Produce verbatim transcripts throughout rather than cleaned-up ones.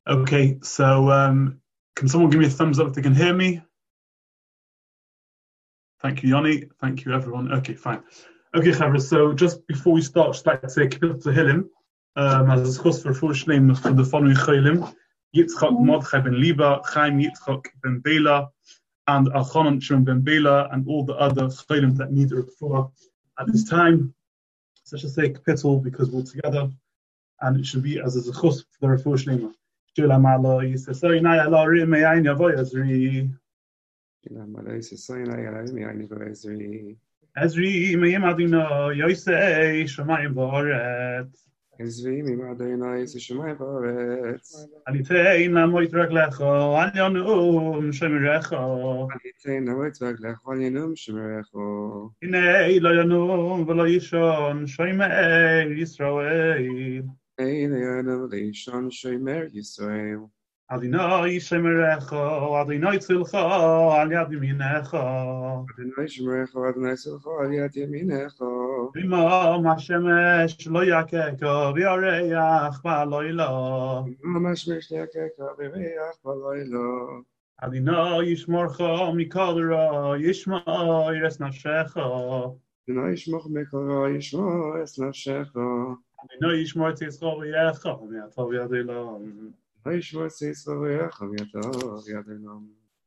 Okay, so um, can someone give me a thumbs up if they can hear me? Thank you, Yoni. Thank you, everyone. Okay, fine. Okay, Chavra, so just before we start, just like to say, Kippur to Hilim, um, as a schos for voorschnemen for the following Cholim, Yitzchak Mordechai ben Liba, Chaim Yitzchak ben Bela, and Alchanan Shimon ben Bela, and all the other Cholim that need a refuah at this time. So I should say Kapitel because we're together, and it should be as a schos for the refuah shnema. Shulam Allah Yisrael Naya La Rim Yain Yavoy Ezri. Shulam Allah Yisrael Naya La Rim Yain Yavoy Ezri. Ezri Meyim Adino Yosei Shamayim V'Oret. Ezri Meyim Adino Yosei Shamayim V'Oret. Alitein Lamoit Raglecho Al Yonum Shemirecho. Alitein Lamoit Raglecho Al Yonum Shemirecho. Hinei Lo Yonum V'Lo Yishon Shemei Yisrael. Hey, Leonam Leishon Shomer Yisrael. Adonai Shemerecho, Adonai Tzilcho, Al Yad Yaminecho. Adonai Shemerecho, Adonai Tzilcho, Al Yad Yaminecho. V'imam Hashemesh Lo Yakeko, V'yareach Ba'aloilo. V'imam Hashemesh Lo Yakeko, V'yareach Ba'aloilo. Adonai Yishmorcho Mikol Ra, Yishma Yires Nafshecho. Adonai Yishmorcho Mikol Ra, Yishma Yires Nafshecho. Adonai Yishmor Tzilcho V'yecho, V'yatov Yadilom. Adonai Yishmor Tzilcho V'yecho, V'yatov Yadilom.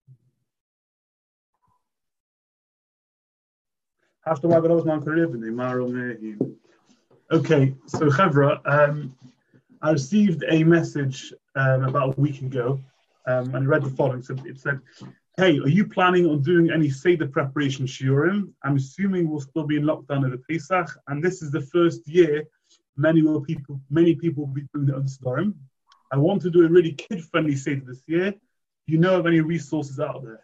Okay, so Chavra, um, I received a message um, about a week ago, um, and I read the following. So it said, "Hey, are you planning on doing any Seder preparation shiurim? I'm assuming we'll still be in lockdown over Pesach, and this is the first year many will people many people will be doing the Unsedarim. I want to do a really kid-friendly Seder this year. Do you know of any resources out there?"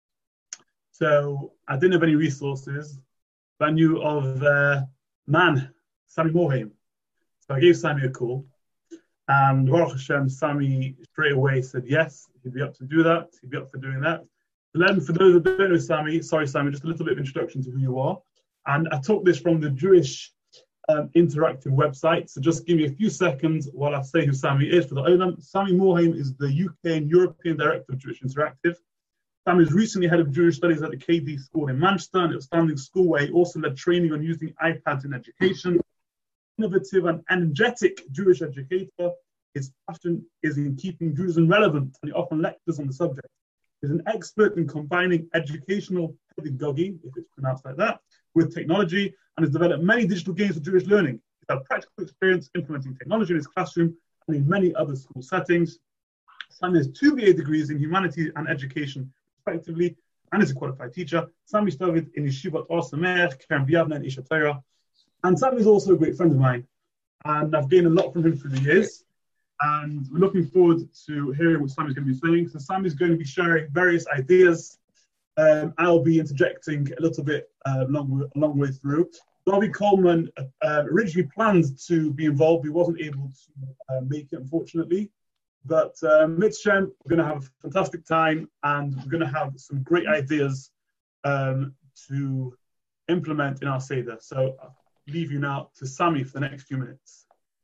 So I didn't have any resources, but I knew of uh, man, Sami Mohaim. So I gave Sami a call, and Baruch Hashem, Sami straight away said yes, he'd be up to do that, he'd be up for doing that. So then, for those that don't know Sami, sorry Sami, just a little bit of introduction to who you are. And I took this from the Jewish um, Interactive website, so just give me a few seconds while I say who Sami is for the Olam. Sami Mohaim is the U K and European Director of Jewish Interactive. Sami is recently head of Jewish Studies at the K D School in Manchester, an outstanding school where he also led training on using iPads in education. Innovative and energetic Jewish educator, his passion is in keeping Judaism relevant, and he often lectures on the subject. He's an expert in combining educational pedagogy, if it's pronounced like that, with technology, and has developed many digital games for Jewish learning. He's had practical experience implementing technology in his classroom and in many other school settings. Sami has two B A degrees in humanities and education, respectively, and is a qualified teacher. Sami studied in Yeshivat Or Sameach, Kerem B'Yavneh, and Isha Torah. And Sami is also a great friend of mine, and I've gained a lot from him through the years. And we're looking forward to hearing what Sami's going to be saying. So Sami's going to be sharing various ideas. Um, I'll be interjecting a little bit uh, long, long way through. Bobby Coleman uh, originally planned to be involved. He wasn't able to uh, make it, unfortunately. But uh, Mitzshem, we're going to have a fantastic time, and we're going to have some great ideas um, to implement in our Seder. So I'll leave you now to Sami for the next few minutes.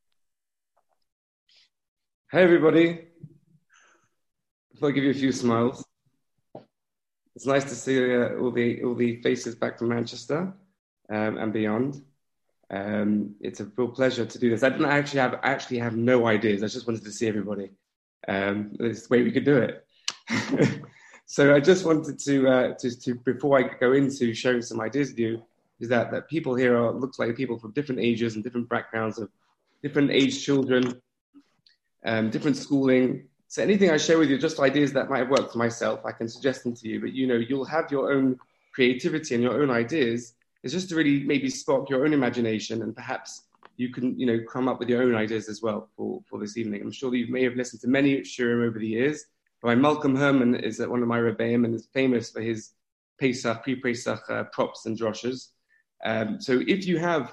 Hey everybody. Before I give you a few smiles, it's nice to see uh, all the all the faces back from Manchester um, and beyond. Um, it's a real pleasure to do this. I didn't actually have actually have no ideas. I just wanted to see everybody. Um, it's the way we could do it. So I just wanted to, uh, to to before I go into sharing some ideas with you, is that that people here are looks like people from different ages and different backgrounds of different age children. Um, different schooling. So anything I share with you, just ideas that might have worked for myself, I can suggest them to you. But you know, you'll have your own creativity and your own ideas. It's just to really maybe spark your own imagination, and perhaps you can, you know, come up with your own ideas as well for, for this evening. I'm sure that you may have listened to many shiurim over the years. By Malcolm Herman is one of my rebbeim and is famous for his Pesach, pre-Pesach uh, props and droshes. Um, so if you have,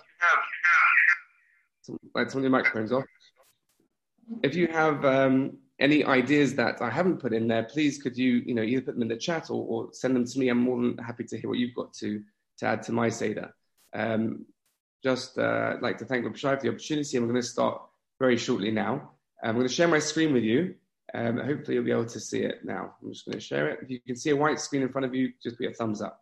like some of your microphones off. If you have um, any ideas that I haven't put in there, please could you, you know, either put them in the chat or, or send them to me. I'm more than happy to hear what you've got to, to add to my Seder. Um, just uh, like to thank Rabbi Shai for the opportunity, and we're going to start very shortly now. I'm going to share my screen with you. Um, hopefully you'll be able to see it now. I'm just going to share it. If you can see a white screen in front of you, just put a thumbs up.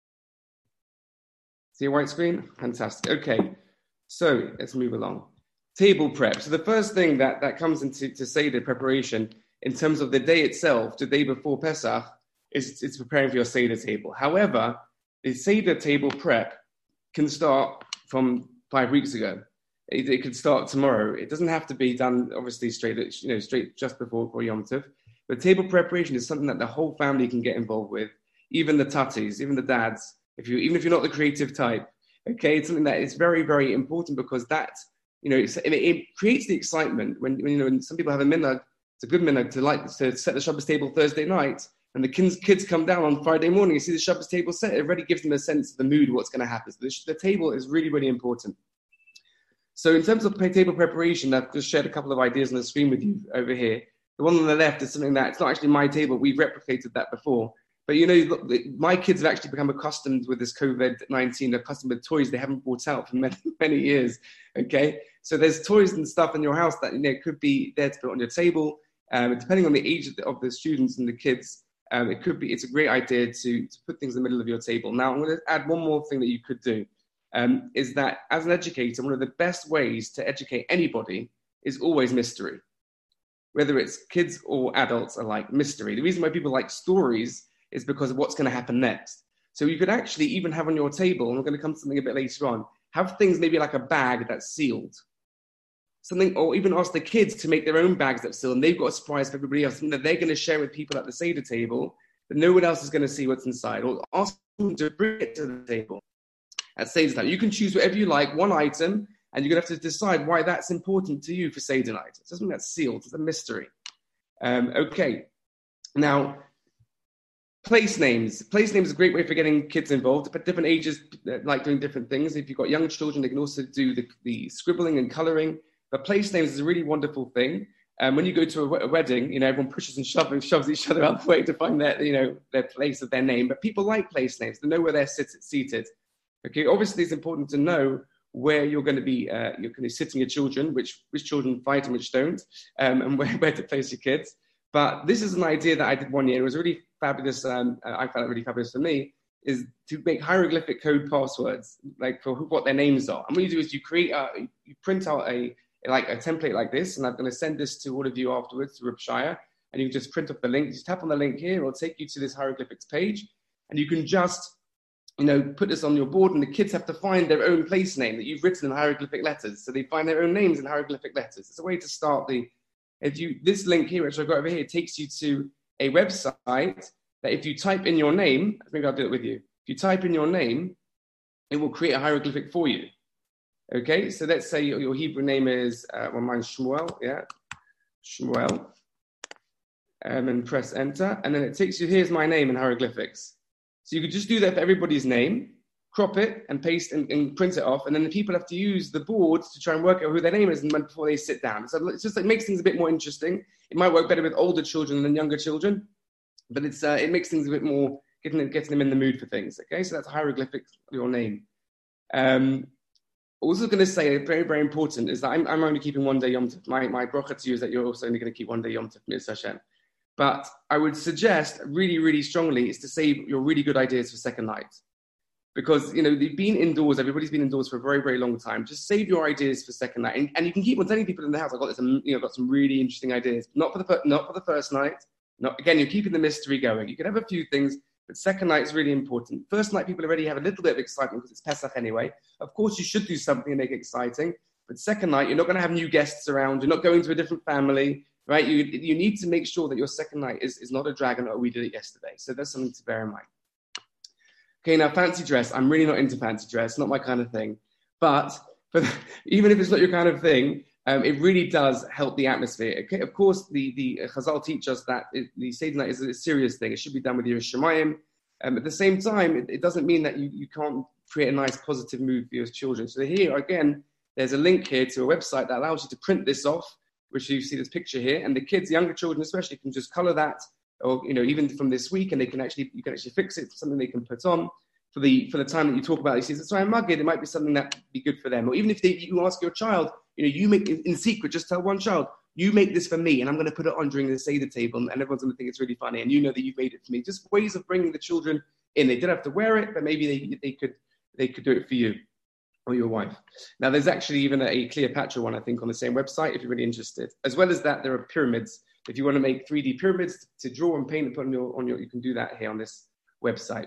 See a white screen? Fantastic. Okay, so let's move along. Table prep. So the first thing that, that comes into to Seder preparation in terms of the day itself, the day before Pesach, is it's preparing for your Seder table. However, the Seder table prep can start from five weeks ago. It, it could start tomorrow. It doesn't have to be done, obviously, straight, you know, straight just before, before Yom Tov. But table preparation is something that the whole family can get involved with, even the tatis, even the dads. If you, even if you're not the creative type, okay, it's something that is very, very important because that, you know, it's, it, it creates the excitement when, when you know when some people have a minhag. It's a good minhag to like to set the Shabbos table Thursday night, and the kids kids come down on Friday morning. You see the Shabbos table set. It already gives them a sense of the mood of what's going to happen. So the, the table is really, really important. So in terms of table preparation, I've just shared a couple of ideas on the screen with you over here. The one on the left is something that it's not actually my table. We've replicated that before. But, you know, look, my kids have actually become accustomed with this COVID nineteen, accustomed with toys they haven't brought out for many, many years, okay? So there's toys and stuff in your house that, you know, could be there to put on your table. Um, depending on the age of the, of the students and the kids, um, it could be, it's a great idea to, to put things in the middle of your table. Now, I'm going to add one more thing that you could do, um, is that as an educator, one of the best ways to educate anybody is always mystery. Whether it's kids or adults alike, mystery. The reason why people like stories is because of what's going to happen next. So you could actually even have on your table, and we're going to come to something a bit later on, have things maybe like a bag that's sealed. Something, or even ask the kids to make their own bags that's sealed, and they've got a surprise for everybody else, something that they're going to share with people at the Seder table, that no one else is going to see what's inside. Or ask them to bring it to the table at Seder time. You can choose whatever you like, one item, and you're going to have to decide why that's important to you for Seder night. It's something that's sealed. It's a mystery. Um, okay. Now, place names. Place names is a great way for getting kids involved, but different ages like doing different things. If you've got young children, they can also do the, the scribbling and colouring. But place names is a really wonderful thing. And um, when you go to a, a wedding, you know, everyone pushes and shoves, shoves each other out the way to find their, you know, their place of their name. But people like place names. They know where they're sit, seated. Okay, obviously it's important to know where you're going to be, uh, you're going to be sitting your children, which which children fight and which don't, um, and where, where to place your kids. But this is an idea that I did one year. It was really fabulous. Um, I found it really fabulous for me, is to make hieroglyphic code passwords, like for who, what their names are. And what you do is you create, a, you print out a like a template like this, and I'm going to send this to all of you afterwards to Reb Shaya, and you can just print off the link. Just tap on the link here, it'll take you to this hieroglyphics page, and you can just, you know, put this on your board, and the kids have to find their own place name that you've written in hieroglyphic letters. So they find their own names in hieroglyphic letters. It's a way to start the, if you, this link here, which I've got over here, takes you to a website that if you type in your name, maybe I'll do it with you. If you type in your name, it will create a hieroglyphic for you. Okay, so let's say your, your Hebrew name is, uh, well, mine's Shmuel, yeah, Shmuel, um, and press enter, and then it takes you, here's my name in hieroglyphics. So you could just do that for everybody's name, crop it and paste and, and print it off, and then the people have to use the board to try and work out who their name is before they sit down. So it's just like makes things a bit more interesting. It might work better with older children than younger children, but it's uh, it makes things a bit more, getting, getting them in the mood for things. Okay, so that's hieroglyphic for your name. Um, Also going to say, very, very important, is that I'm, I'm only keeping one day Yom Tov. My, my bracha to you is that you're also only going to keep one day Yom Tov, Miz Hashem. But I would suggest really, really strongly is to save your really good ideas for second night. Because, you know, they've been indoors, everybody's been indoors for a very, very long time. Just save your ideas for second night. And, and you can keep on telling people in the house, I've got, this, you know, got some really interesting ideas. Not for the, not for the first night. Not, again, you're keeping the mystery going. You can have a few things, but second night is really important. First night, people already have a little bit of excitement because it's Pesach anyway. Of course, you should do something and make it exciting. But second night, you're not going to have new guests around. You're not going to a different family, right? You you need to make sure that your second night is, is not a drag on, oh, we did it yesterday. So that's something to bear in mind. Okay, now fancy dress. I'm really not into fancy dress. Not my kind of thing. But for the, even if it's not your kind of thing, um, it really does help the atmosphere. Okay, of course, the, the Chazal teach us that it, the Seder night is a serious thing. It should be done with your Shemayim. Um, at the same time, it, it doesn't mean that you, you can't create a nice positive mood for your children. So here, again, there's a link here to a website that allows you to print this off, which you see this picture here. And the kids, younger children especially, can just color that, or, you know, even from this week, and they can actually, you can actually fix it, something they can put on for the for the time that you talk about. You see, so I'm mugged, it might be something that would be good for them. Or even if they, you ask your child, you know, you make, in secret, just tell one child, you make this for me, and I'm going to put it on during the Seder table, and everyone's going to think it's really funny, and you know that you've made it for me. Just ways of bringing the children in. They didn't have to wear it, but maybe they they could they could do it for you or your wife. Now, there's actually even a, a Cleopatra one, I think, on the same website if you're really interested. As well as that, there are pyramids. If you want to make three D pyramids to draw and paint and put on your on your, you can do that here on this website.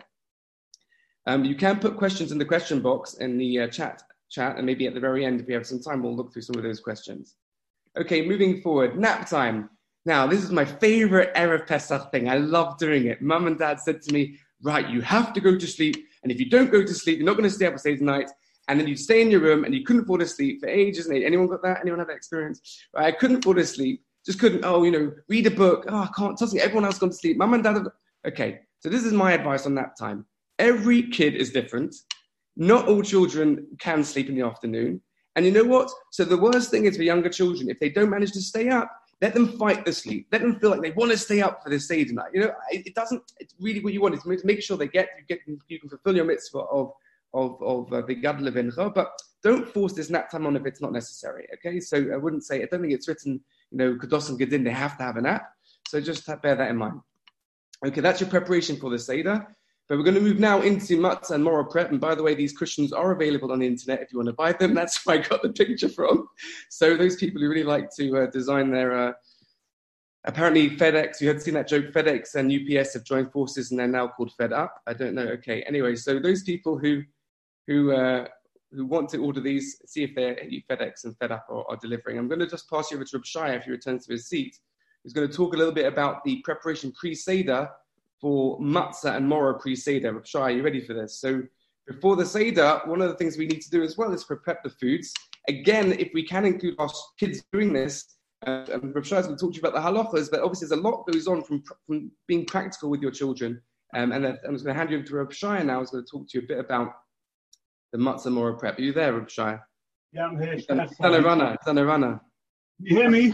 Um, you can put questions in the question box in the uh, chat chat, and maybe at the very end, if we have some time, we'll look through some of those questions. Okay, moving forward, nap time. Now, this is my favorite Erev Pesach thing. I love doing it. Mum and Dad said to me, right, you have to go to sleep. And if you don't go to sleep, you're not going to stay up and stay tonight. And then you stay in your room and you couldn't fall asleep for ages and ages. Anyone got that? Anyone have that experience? Right, I couldn't fall asleep. Just couldn't, oh, you know, read a book. Oh, I can't. Trust me, everyone else gone to sleep. Mum and Dad have... Okay, so this is my advice on nap time. Every kid is different. Not all children can sleep in the afternoon. And you know what? So the worst thing is for younger children, if they don't manage to stay up, let them fight the sleep. Let them feel like they want to stay up for the Seder night. You know, it, it doesn't, it's really what you want is to make sure they get, you get, you can fulfill your mitzvah of, of, of uh, the Gad Levincha, but don't force this nap time on if it's not necessary. Okay. So I wouldn't say, I don't think it's written, you know, Kados and Gedin, they have to have a nap. So just bear that in mind. Okay. That's your preparation for the Seder. But we're going to move now into matzah and moral prep. And by the way, these cushions are available on the internet if you want to buy them. That's where I got the picture from. So those people who really like to uh, design their, uh, apparently FedEx, you had seen that joke, FedEx and U P S have joined forces and they're now called Fed Up. I don't know. Okay. Anyway, so those people who who uh, who want to order these, see if they're FedEx and Fed Up are, are delivering. I'm going to just pass you over to Reb Shai if he returns to his seat. He's going to talk a little bit about the preparation pre-Seder for matzah and morah pre-Seder. Reb Shai, are you ready for this? So before the Seder, one of the things we need to do as well is prep the foods. Again, if we can include our kids doing this, uh, and Reb Shai is going to talk to you about the halachas, but obviously there's a lot goes on from, from being practical with your children. Um, and I'm just going to hand you over to Reb Shai now. He's going to talk to you a bit about the matzah morah prep. Are you there, Reb Shai? Yeah, I'm here. It's on a runner. It's on a runner. You hear me?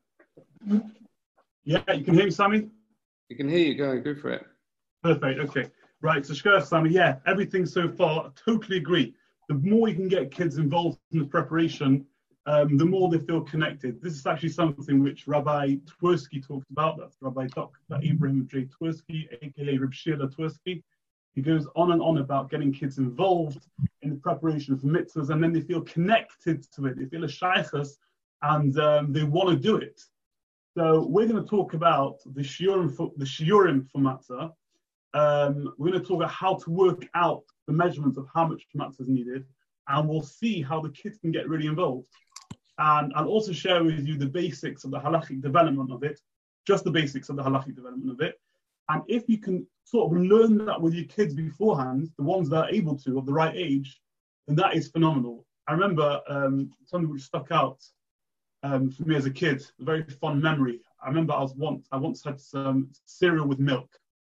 Yeah, you can hear me, Sammy? You can hear you. Go, go for it. Perfect. Okay. Right. So, Shkar, Sammy, yeah, everything so far, I totally agree. The more you can get kids involved in the preparation, um, the more they feel connected. This is actually something which Rabbi Twersky talks about. That's Rabbi Doctor Abraham J. Twersky, aka Reb Shira Twersky. He goes on and on about getting kids involved in the preparation for mitzvahs, and then they feel connected to it. They feel a shaychus, and um, they want to do it. So we're going to talk about the shiurim for, the shiurim for matzah. Um, we're going to talk about how to work out the measurements of how much matzah is needed, and we'll see how the kids can get really involved. And I'll also share with you the basics of the halachic development of it, just the basics of the halachic development of it. And if you can sort of learn that with your kids beforehand, the ones that are able to, of the right age, then that is phenomenal. I remember um, something which stuck out Um, for me as a kid, a very fond memory. I remember I was once I once had some cereal with milk,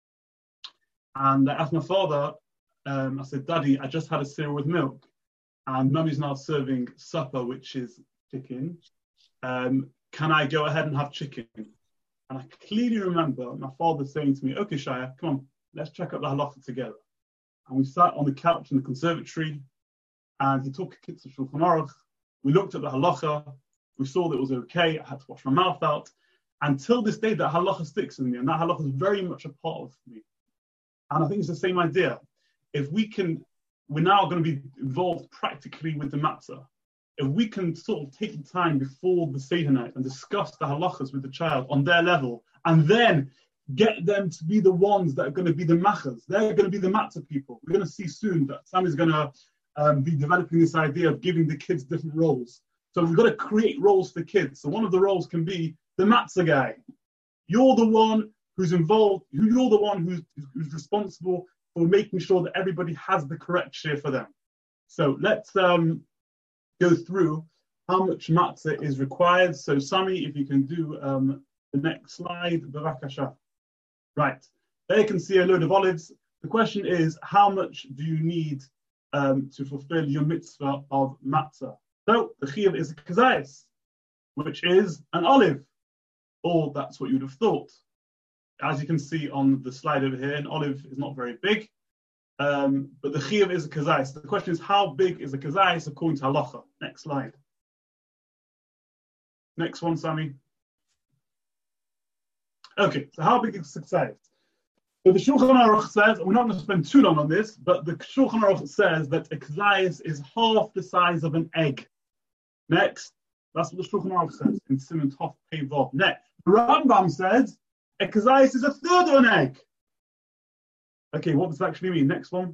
and I asked my father. Um, I said, "Daddy, I just had a cereal with milk, and Mummy's now serving supper, which is chicken. Um, can I go ahead and have chicken?" And I clearly remember my father saying to me, "Okay, Shia, come on, let's check out the halacha together." And we sat on the couch in the conservatory, and he took a Kitzur Shulchan Aruch. We looked at the halacha. We saw that it was okay. I had to wash my mouth out. Until this day, that halacha sticks in me, and that halacha is very much a part of me. And I think it's the same idea. If we can, we're now going to be involved practically with the matzah. If we can sort of take the time before the Seder night and discuss the halachas with the child on their level, and then get them to be the ones that are going to be the machas. They're going to be the matzah people. We're going to see soon that Sam is going to um, be developing this idea of giving the kids different roles. So we've got to create roles for kids. So one of the roles can be the matzah guy. You're the one who's involved, you're the one who's, who's responsible for making sure that everybody has the correct share for them. So let's um, go through how much matzah is required. So Sami, if you can do um, the next slide, Bavakasha. Right, there you can see a load of olives. The question is, how much do you need um, to fulfill your mitzvah of matzah? So the chiyuv is a kazayis, which is an olive, or that's what you would have thought. As you can see on the slide over here, an olive is not very big, um, but the chiyuv is a kazayis. The question is, how big is a kazayis according to halacha? Next slide. Next one, Sami. Okay, so how big is Ksayis? So the Shulchan Aruch says, we're not going to spend too long on this, but the Shulchan Aruch says that a Ksayis is half the size of an egg. Next, that's what the Shulchan Aruch says in Siman Tov Pei Vav. Next, the Rambam says a Ksayis is a third of an egg. Okay, what does that actually mean? Next one.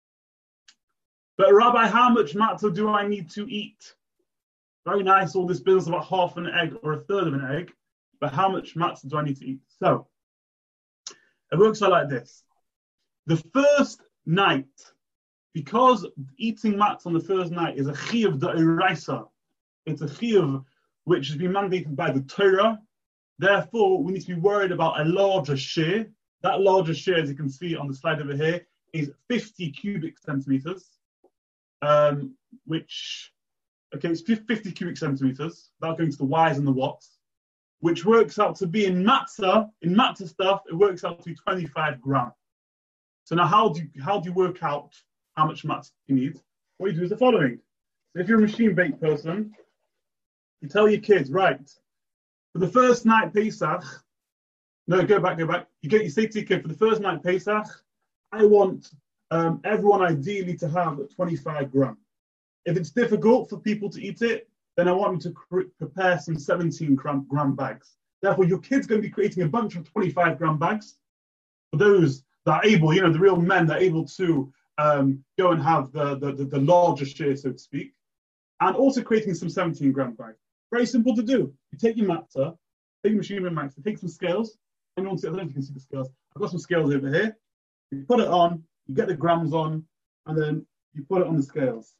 But Rabbi, how much matzah do I need to eat? Very nice, all this business about half an egg or a third of an egg, but how much matzah do I need to eat? So, it works out like this. The first night, because eating matzah on the first night is a chiyuv d'oraisa, it's a chiyuv which has been mandated by the Torah, therefore we need to be worried about a larger share. That larger share, as you can see on the slide over here, is fifty cubic centimeters, um, which, okay, it's fifty cubic centimeters, without going to the Y's and the What's, which works out to be in matzah, in matzah stuff, it works out to be twenty-five grams. So now how do you, how do you work out how much matzah you need? What you do is the following. So if you're a machine baked person, you tell your kids, right, for the first night Pesach, no, go back, go back. You get, you say to your kid, for the first night Pesach, I want um, everyone ideally to have twenty-five grams. If it's difficult for people to eat it, then I want you to cr- prepare some seventeen gram, gram bags. Therefore, your kid's going to be creating a bunch of twenty-five gram bags for those that are able, you know, the real men that are able to um, go and have the, the, the, the larger share, so to speak, and also creating some seventeen gram bags. Very simple to do. You take your matzah, take your machine with matzah, take some scales. Anyone see, I don't know if you can see the scales. I've got some scales over here. You put it on, you get the grams on, and then you put it on the scales.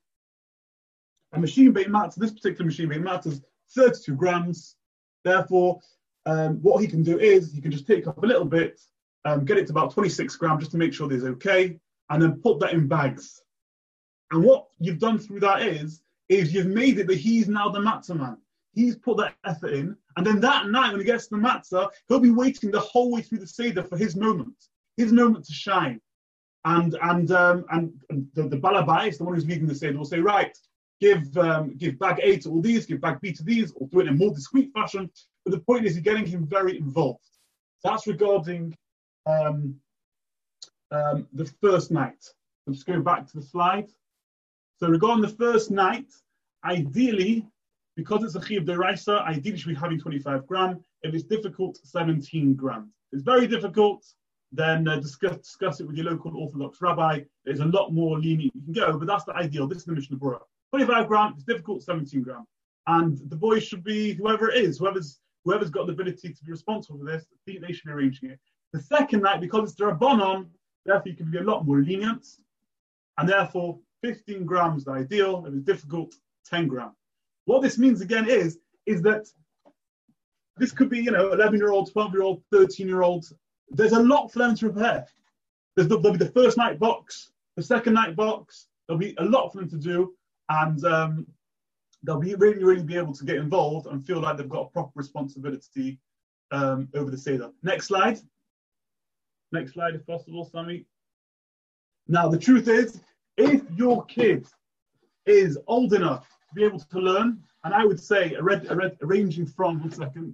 A machine baked matzah, this particular machine baked matzah is thirty-two grams. Therefore, um, what he can do is he can just take up a little bit, um, get it to about twenty-six grams just to make sure that it's okay, and then put that in bags. And what you've done through that is, is you've made it that he's now the matzah man. He's put that effort in, and then that night when he gets to the matzah, he'll be waiting the whole way through the Seder for his moment, his moment to shine. And and um, and, and the, the balabais, the one who's leading the Seder, will say, right, Give um, give bag A to all these, give bag B to these, or do it in a more discreet fashion. But the point is, you're getting him very involved. That's regarding um, um, the first night. I'm just going back to the slide. So regarding the first night, ideally, because it's a chiyuv d'oraisa, ideally should be having twenty-five gram. If it's difficult, seventeen grams. If it's very difficult, then uh, discuss, discuss it with your local Orthodox rabbi. There's a lot more lenient you can go, but that's the ideal. This is the Mishnah Berurah. twenty-five grams, it's difficult, seventeen grams. And the boys should be, whoever it is, whoever's whoever's got the ability to be responsible for this, I think they should be arranging it. The second night, because it's the Rabbanon, therefore you can be a lot more lenient. And therefore, fifteen grams is the ideal. If it's difficult, ten grams. What this means again is, is that this could be, you know, eleven-year-old, twelve-year-old, thirteen-year-old. There's a lot for them to prepare. There's the, there'll be the first night box, the second night box. There'll be a lot for them to do. And um, they'll be really, really be able to get involved and feel like they've got a proper responsibility um, over the Seder. Next slide. Next slide, if possible, Sammy. Now, the truth is, if your kid is old enough to be able to learn, and I would say, a red, a red, ranging from, one second.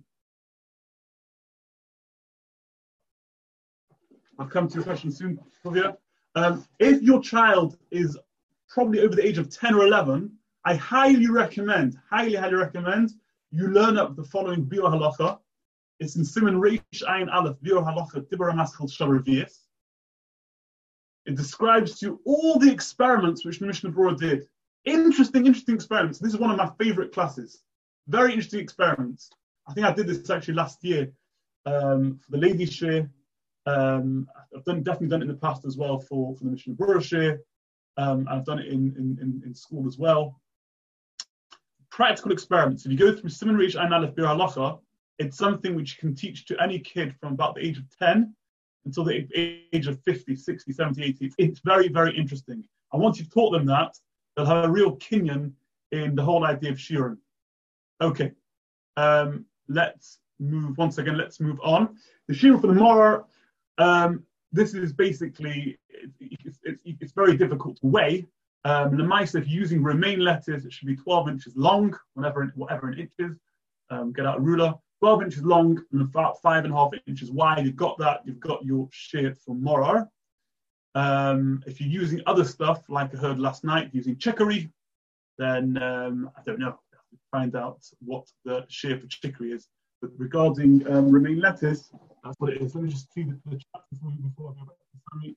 I'll come to your question soon, Sylvia. Um, if your child is probably over the age of ten or eleven, I highly recommend, highly, highly recommend you learn up the following Biur Halacha. It's in Siman Reish Ayin Aleph, Biur Halacha, Dibur HaMaschil Shavar V'yis. It describes to you all the experiments which the Mishnah Berurah did. Interesting, interesting experiments. This is one of my favorite classes. Very interesting experiments. I think I did this actually last year um, for the ladies' share. Um, I've done, definitely done it in the past as well for, for the Mishnah Berurah share. Um, I've done it in, in, in, in school as well. Practical experiments. If you go through Siman Reish Ayin Aleph Biur Halacha, it's something which you can teach to any kid from about the age of ten until the age of fifty, sixty, seventy, eighty. It's very, very interesting. And once you've taught them that, they'll have a real kinyan in the whole idea of shiurim. Okay, um, let's move, once again, let's move on. The shiur for the morrow, um, this is basically, it, it's, it's, it's very difficult to weigh. Um, the mice, if you're using romaine letters, it should be twelve inches long, whatever, whatever in inches. Um, get out a ruler. twelve inches long and about five and a half inches wide. You've got that. You've got your shear for moror. Um, if you're using other stuff, like I heard last night, using chicory, then um, I don't know. I have to find out what the shear for chicory is. But regarding um, romaine lettuce, that's what it is. Let me just see the, the chat before I go back to Sammy.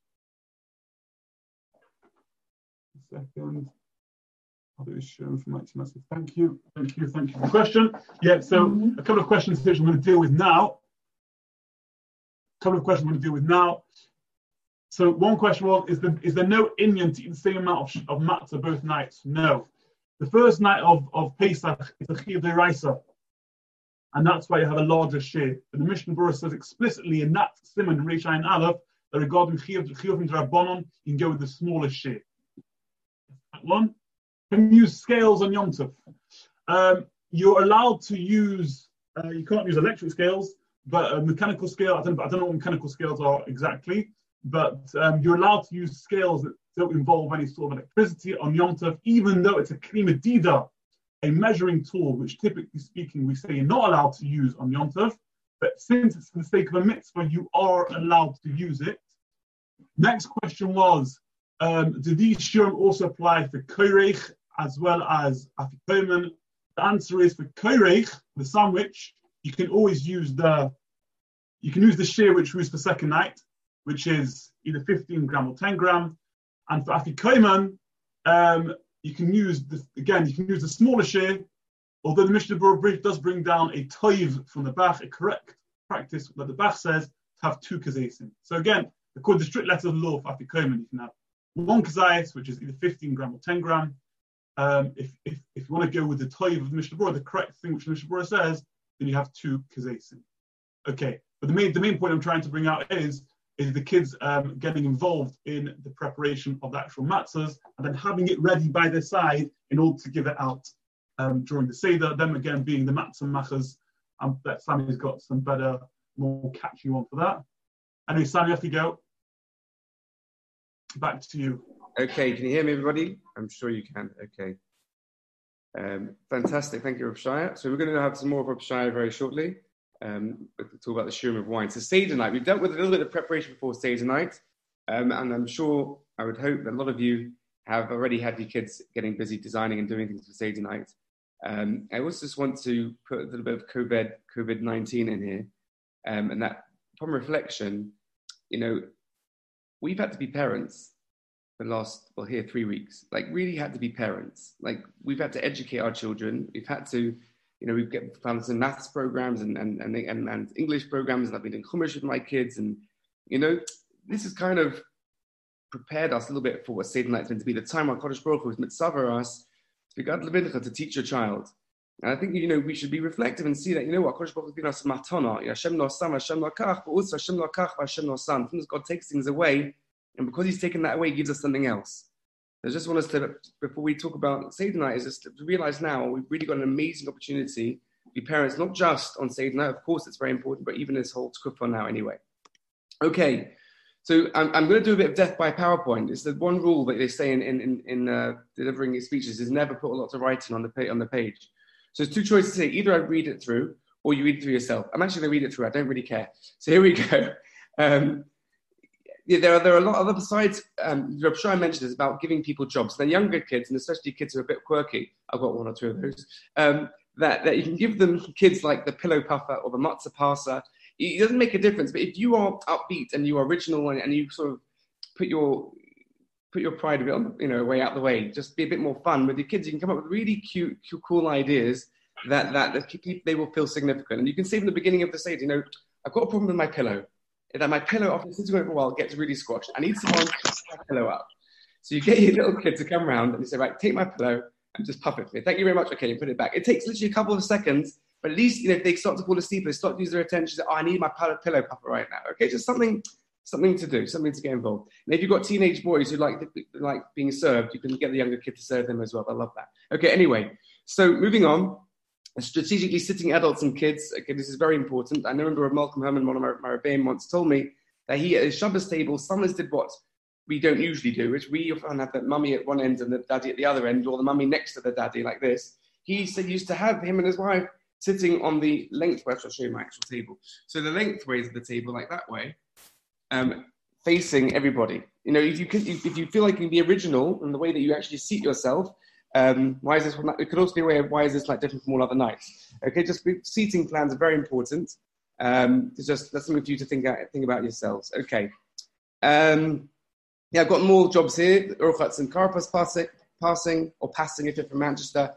A second. I'll do show for my message. Thank you. Thank you. Thank you for the question. Yeah, so mm-hmm. a couple of questions which I'm going to deal with now. A couple of questions I'm going to deal with now. So one question was, is there, is there no inyan to eat the same amount of, of matzah both nights? No. The first night of, of Pesach is a chiyuv deraisa, and that's why you have a larger share. But the Mishnah Berurah says explicitly in that siman Reish Ayin Aleph that regarding chiyuv chiyuvim d'Rabbanan, you can go with the smallest share. That one. Can you use scales on Yom Tov? Um, you're allowed to use. Uh, you can't use electric scales, but a mechanical scale. I don't. I don't know what mechanical scales are exactly. But um, you're allowed to use scales that don't involve any sort of electricity on Yom Tov, even though it's a kli medida, a measuring tool, which typically speaking we say you're not allowed to use on Yom Tov. But since it's for the sake of a mitzvah, you are allowed to use it. Next question was, um, do these shurim also apply for koreich as well as afikomen? The answer is for koreich, the sandwich, you can always use the, you can use the shear which we use for second night, which is either fifteen gram or ten gram. And for afikomen, um, you can use, the, again, you can use the smaller shear, although the Mishnah Berurah does bring down a toiv from the Bach, a correct practice that the Bach says to have two kazesim. So again, according to the strict letter of the law for afikomen, you can have one kazayis, which is either fifteen gram or ten gram. Um, if, if if you want to go with the toiv of the Mishnah Berurah, the correct thing which the Mishnah Berurah says, then you have two kazesim. Okay, but the main the main point I'm trying to bring out is is the kids um, getting involved in the preparation of the actual matzahs and then having it ready by their side in order to give it out um, during the Seder, them again being the matzah machas. I um, bet Sammy's got some better, more catchy one for that. Anyway, Sammy, off you go. Back to you. Okay, can you hear me, everybody? I'm sure you can. Okay. Um, fantastic. Thank you, Rav Shaya. So we're going to have some more of Rav Shaya very shortly. Um, we'll talk about the shurim of wine. So Seder night, we've dealt with a little bit of preparation before Seder night, um, and I'm sure, I would hope that a lot of you have already had your kids getting busy designing and doing things for Seder night. Um, I also just want to put a little bit of COVID, COVID nineteen in here, um, and that upon reflection, you know, we've had to be parents the last, well here, three weeks, like really had to be parents. Like we've had to educate our children. We've had to You know, we've got found some maths programs and and, and and and English programs, and I've been doing Chumash with my kids, and you know, this has kind of prepared us a little bit for what Seder night is meant to be. The time our Kodesh Baruch Hu has mitzaver us to be God Levincha, to teach your child. And I think, you know, we should be reflective and see that, you know what, Kodesh Baruch Hu has given us matana, Hashem no sam, Hashem no kach, but also Hashem no kach, Hashem no sam. Sometimes God takes things away, and because He's taken that away, He gives us something else. I just want us to, before we talk about Seder night, is just to realize now we've really got an amazing opportunity to be parents, not just on Seder night, of course it's very important, but even this whole Tkufa now anyway. Okay, so I'm, I'm going to do a bit of death by PowerPoint. It's the one rule that they say in, in, in uh, delivering your speeches is never put a lot of writing on the, pa- on the page. So there's two choices here. Either I read it through or you read it through yourself. I'm actually going to read it through. I don't really care. So here we go. Um, Yeah, there are there are a lot of other sides. Um, Rav Shai mentioned is about giving people jobs. Then younger kids, and especially kids who are a bit quirky, I've got one or two of those. Um, that that you can give them kids like the pillow puffer or the matzah passer. It doesn't make a difference. But if you are upbeat and you are original and, and you sort of put your put your pride a bit on, you know, way out the way, just be a bit more fun with your kids. You can come up with really cute, cute cool ideas that that, that they will feel significant. And you can say from the beginning of the stage, you know, I've got a problem with my pillow. That my pillow, after sitting on it for a while, gets really squashed. I need someone to pick my pillow up. So you get your little kid to come around and you say, right, take my pillow and just puff it for me. Thank you very much. Okay, you put it back. It takes literally a couple of seconds, but at least, you know, if they start to fall asleep, they start to use their attention, say, oh, I need my pillow puffer right now. Okay, just something something to do, something to get involved. And if you've got teenage boys who like like being served, you can get the younger kid to serve them as well. I love that. Okay, anyway, so moving on. Strategically sitting adults and kids. Okay, this is very important. I remember Malcolm Herman, one of my, my Rebbeim, once told me that he at his Shabbos table sometimes did what we don't usually do, which we often have the mummy at one end and the daddy at the other end, or the mummy next to the daddy like this. He said he used to have him and his wife sitting on the lengthways. I'll show you my actual table. So the lengthways of the table, like that way, um, facing everybody. You know, if you could, if you feel like you can be original in the way that you actually seat yourself, um, why is this one? It could also be a way of why is this like different from all other nights? Okay, just seating plans are very important. Um, it's just that's something for you to think out, think about yourselves. Okay. Um, yeah, I've got more jobs here. Urchatz and Karpas passing, passing or passing if you're from Manchester.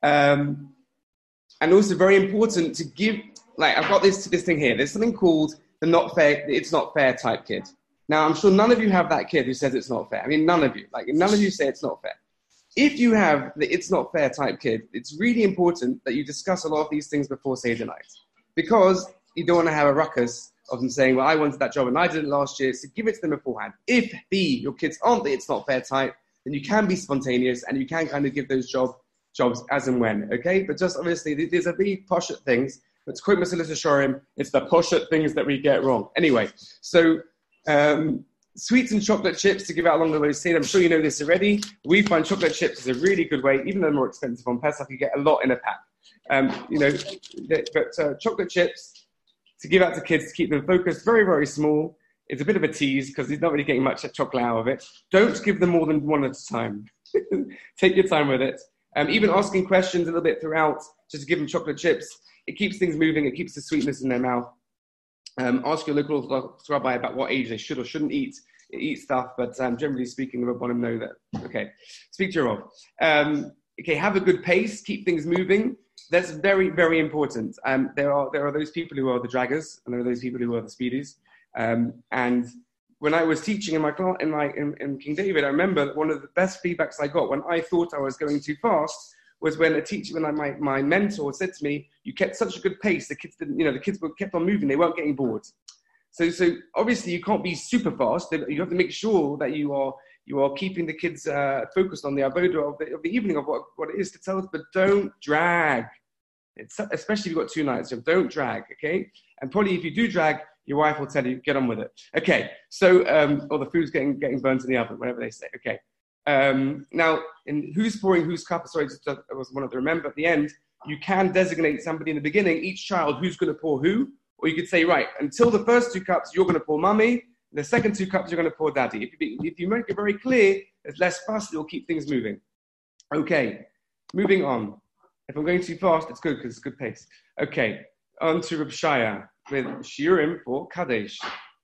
Um, and also very important to give, like I've got this this thing here. There's something called the not fair, it's not fair type kid. Now, I'm sure none of you have that kid who says it's not fair. I mean, none of you. Like, none of you say it's not fair. If you have the it's not fair type kid, it's really important that you discuss a lot of these things before Seder night. Because you don't want to have a ruckus of them saying, well, I wanted that job and I did it last year, so give it to them beforehand. If B, your kids aren't the it's not fair type, then you can be spontaneous and you can kind of give those job, jobs as and when, okay? But just obviously, these are big poshut things. Let's quote Mesilas Yesharim, it's the poshut things that we get wrong. Anyway, so um, sweets and chocolate chips to give out along the way. I'm sure you know this already. We find chocolate chips is a really good way, even though they're more expensive on Pesach, you get a lot in a pack. Um, you know, but uh, chocolate chips to give out to kids to keep them focused, very, very small. It's a bit of a tease because he's not really getting much chocolate out of it. Don't give them more than one at a time. Take your time with it. Um, even asking questions a little bit throughout, just to give them chocolate chips. It keeps things moving. It keeps the sweetness in their mouth. Um, ask your local Orthodox rabbi about what age they should or shouldn't eat eat stuff. But um, generally speaking, the rabbanim know that. Okay, speak to your Rav. Um, okay, have a good pace. Keep things moving. That's very, very important. Um, there are there are those people who are the draggers, and there are those people who are the speedies. Um, and when I was teaching in my class in my in, in King David, I remember that one of the best feedbacks I got when I thought I was going too fast was when a teacher, when I, my, my mentor said to me, you kept such a good pace, the kids didn't, you know, the kids were kept on moving, they weren't getting bored. So, so obviously you can't be super fast. You have to make sure that you are, you are keeping the kids uh, focused on the avodah of the, of the evening of what, what it is to tell us, but don't drag. It's, especially if you've got two nights, so don't drag, okay? And probably if you do drag, your wife will tell you, get on with it. Okay, so, um, or the food's getting, getting burnt in the oven, whatever they say, okay. Um, now, in who's pouring whose cup, sorry, just, just, I was wanted to remember at the end, you can designate somebody in the beginning, each child, who's going to pour who, or you could say, right, until the first two cups, you're going to pour mummy, the second two cups, you're going to pour daddy. If you, if you make it very clear, there's less fuss, you'll keep things moving. Okay, moving on. If I'm going too fast, it's good, because it's a good pace. Okay, on to Reb Shaya with Shiurim for Kadesh.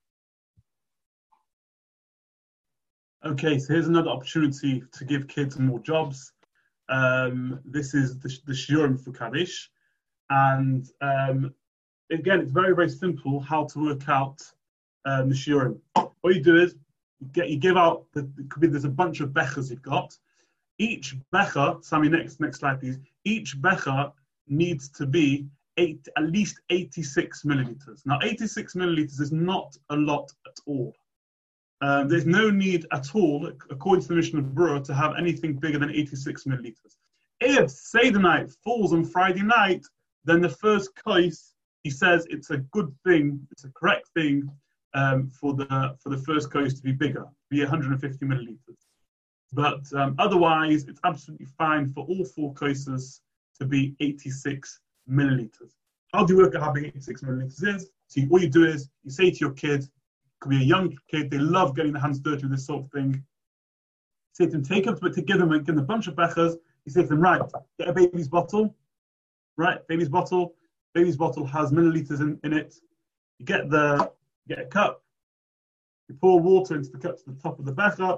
Okay, so here's another opportunity to give kids more jobs. Um, this is the, the Shiurim for Kaddish. And um, again, it's very, very simple how to work out um, the Shiurim. What you do is, you, get, you give out, the, it could be there's a bunch of bechers you've got. Each becher, Sammy, next, next slide please, each becher needs to be eight, at least eighty-six milliliters. Now, eighty-six milliliters is not a lot at all. Um, there's no need at all, according to the Mishnah Berurah, to have anything bigger than eighty-six milliliters. If Seder night falls on Friday night, then the first kais, he says it's a good thing, it's a correct thing um, for the for the first kais to be bigger, be one hundred fifty milliliters. But um, otherwise, it's absolutely fine for all four kaises to be eighty-six milliliters. How do you work out how big eighty-six milliliters is? So you, all you do is you say to your kid, could be a young kid, they love getting their hands dirty with this sort of thing. You say to them, take up, but give them, give them a bunch of bechers. You say to them, right, get a baby's bottle. Right, baby's bottle. Baby's bottle has milliliters in, in it. You get the, you get a cup. You pour water into the cup to the top of the becher.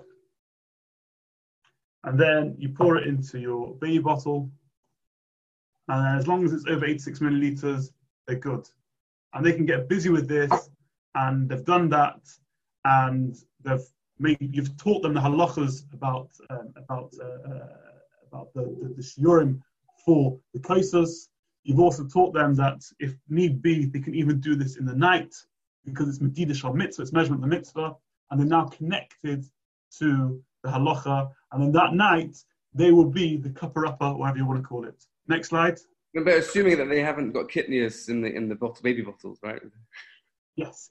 And then you pour it into your baby bottle. And as long as it's over eighty-six milliliters, they're good. And they can get busy with this. And they've done that, and they've made, you've taught them the halachas about um, about uh, uh, about the, the, the shiurim for the kaisos. You've also taught them that if need be, they can even do this in the night because it's medida shal mitzvah, it's measurement of the mitzvah, and they're now connected to the halacha. And then that night they will be the kapar upper, whatever you want to call it. Next slide. But assuming that they haven't got kitnius in the in the bottle, baby bottles, right? Yes.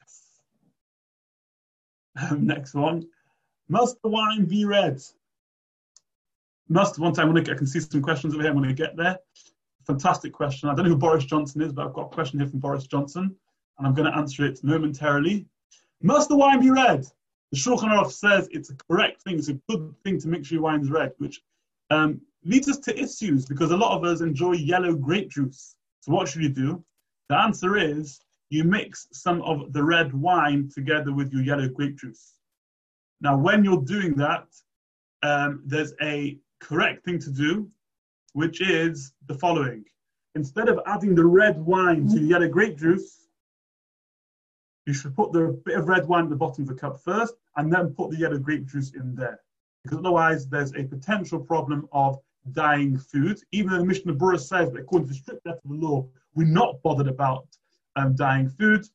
Um, next one. Must the wine be red? Must, one time, when I, I can see some questions over here, I'm going to get there. fantastic question. I don't know who Boris Johnson is, but I've got a question here from Boris Johnson, and I'm going to answer it momentarily. Must the wine be red? The Shulchan Aruch says it's a correct thing. It's a good thing to make sure your wine's red, which um, leads us to issues because a lot of us enjoy yellow grape juice. So what should you do? The answer is you mix some of the red wine together with your yellow grape juice. Now, when you're doing that, um, there's a correct thing to do, which is the following. Instead of adding the red wine to yellow grape juice, you should put the bit of red wine at the bottom of the cup first and then put the yellow grape juice in there. Because otherwise there's a potential problem of dyeing food. Even though the Mishnah Berurah says that according to the strict letter of the law, we're not bothered about um, dyeing food.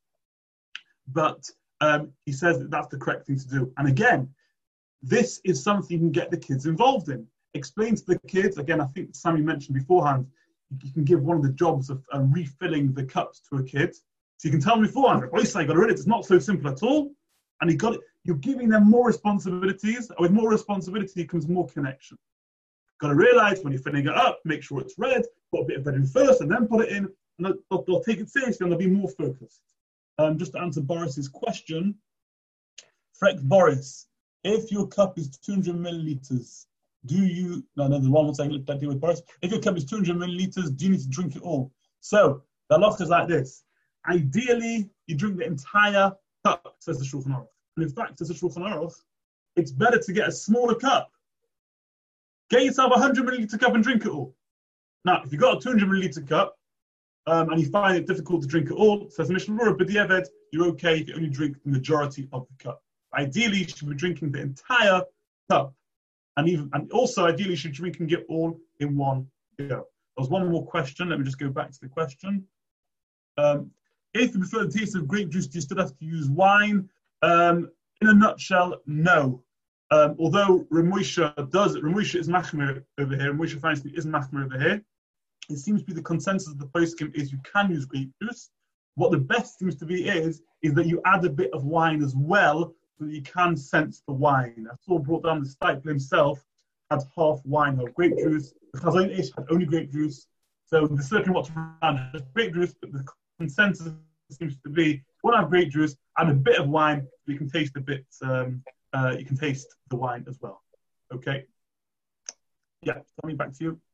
But um, he says that that's the correct thing to do. And again, this is something you can get the kids involved in. Explain to the kids, again, I think Sammy mentioned beforehand, you can give one of the jobs of um, refilling the cups to a kid. So you can tell them beforehand, oh, I got it. It's not so simple at all. And you got it. You're giving them more responsibilities. And with more responsibility comes more connection. You've got to realize when you're filling it up, make sure it's red, put a bit of red in first and then put it in. And they'll, they'll take it seriously and they'll be more focused. Um, just to answer Boris's question, Frex Boris, if your cup is two hundred milliliters, do you, no, no, the one more saying, let's deal with Boris. If your cup is two hundred milliliters, do you need to drink it all? So the halacha is like this. Ideally, you drink the entire cup, says the Shulchan Aruch. And in fact, says the Shulchan Aruch, it's better to get a smaller cup. Get yourself a one hundred milliliter cup and drink it all. Now, if you've got a two hundred milliliter cup um, and you find it difficult to drink it all, says the Mishnah Berurah, but the Eved, you're okay, you can only drink the majority of the cup. Ideally, you should be drinking the entire cup. And even and also, ideally, you should be drinking it all in one go. There was one more question. Let me just go back to the question. Um, If you prefer the taste of grape juice, do you still have to use wine? Um, in a nutshell, no. Um, although Ramosha does, Ramosha is machmir over here, Ramosha finds is machmir over here. It seems to be the consensus of the poskim is you can use grape juice. What the best seems to be is, is that you add a bit of wine as well, so that you can sense the wine. I saw brought down the Steipler himself, had half wine, half grape juice. The Chazon Ish had only grape juice. So the certainly what's around is grape juice, but the consensus seems to be one have grape juice and a bit of wine. You can taste a bit. Um, uh, you can taste the wine as well. Okay. Yeah. Coming back to you.